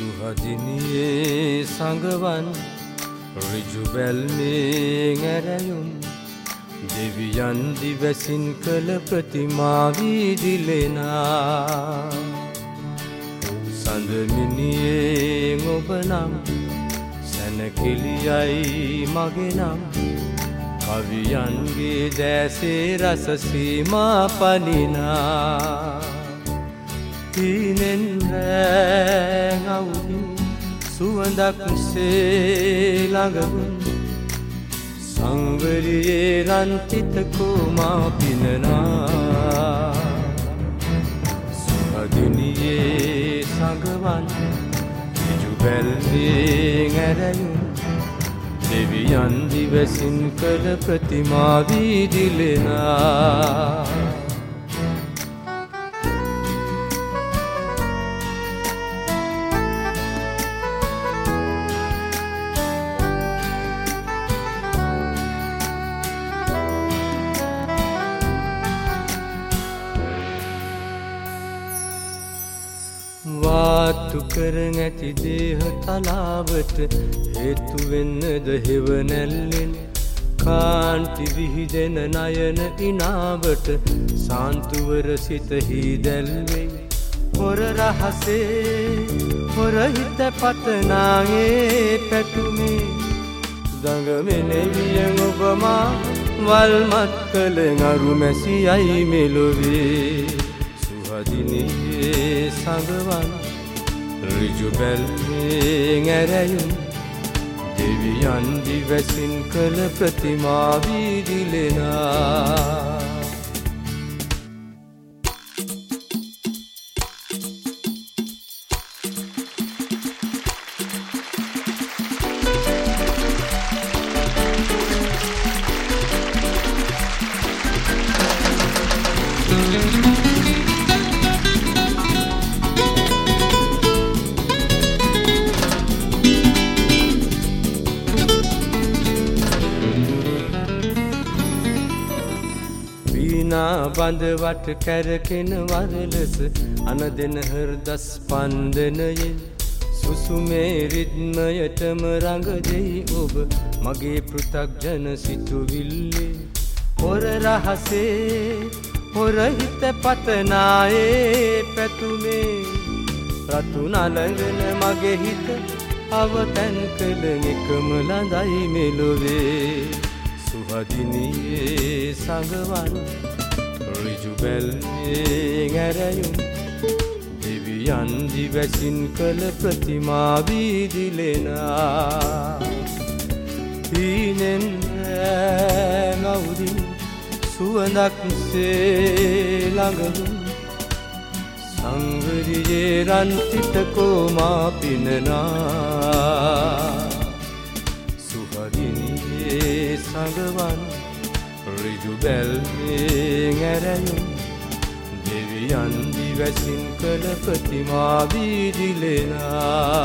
සුහදිනියේ සඟවන් ඍජු බැල්මෙන් ඇරයුම් දෙවියන් දිවසින් කළ ප්‍රතිමා විදිලෙනා සඳමිනියෙන් ඔබ නම් සැනකෙළියයි මගේ නම් කවියන්ගේ දැසේ රස සීමා පනිනා හීනෙන් රැං අවුදින් සුවඳක් සේ ළඟවුන් සංවරියේ රන්තිත කුමා පිනනා සුහදිනියේ සඟවන් ඍජු බැල්මෙන් ඇරයුම් දෙවියන් දිවසින් කළ ප්‍රතිමා විදිලෙනා වාතු කරන් ඇති දේහ තලාවට හේතු වෙන්නද හෙවණැල්ලෙන් කාන්ති විහිදෙන නයන ඉනාවට සාන්තුවර සිත හිදැල්වේ හොර රහසේ හොර හිත පතනාගේ පැතුමේ දඟමෙනෙවියෙන් ඔබමා වල්මත් කළ අරු මැසියයි මෙලොවේ සුහදිනියේ සඟවන් ඍජු බැල්මෙන් ඇරයුම් දෙවියන් දිවසින් කළ ප්‍රතිමා විදිලෙනා බඳවට කැරකෙන වරලස අනදෙන හෘද ස්පන්දනයෙන් සුසුමේ රිද්මයටම රඟදෙයි ඔබ මගේ පෘථග්ජන සිතුවිල්ලේ හොර රහසේ හොර හිත පතනායේ පැතුමේ රතු නලඟන මගේ හිත අවතැන් කළ එකම ළඳයි මෙලොවේ සුහදිනියේ සඟවන් ඍජු බැල්මෙන් ඇරයුම් දෙවියන් දිවසින් කළ ප්‍රතිමා විදිලෙනා හීනෙන් රැං අවුදින් සුවඳක් සේ ළඟවුන් සංවරියේ රන්තිත කුමා පිනනා සුහදිනියේ සඟවන් ඍජු බැල්මෙන් ඇරයුම් දෙවියන් දිවසින් කළ ප්‍රතිමා විදිලෙනා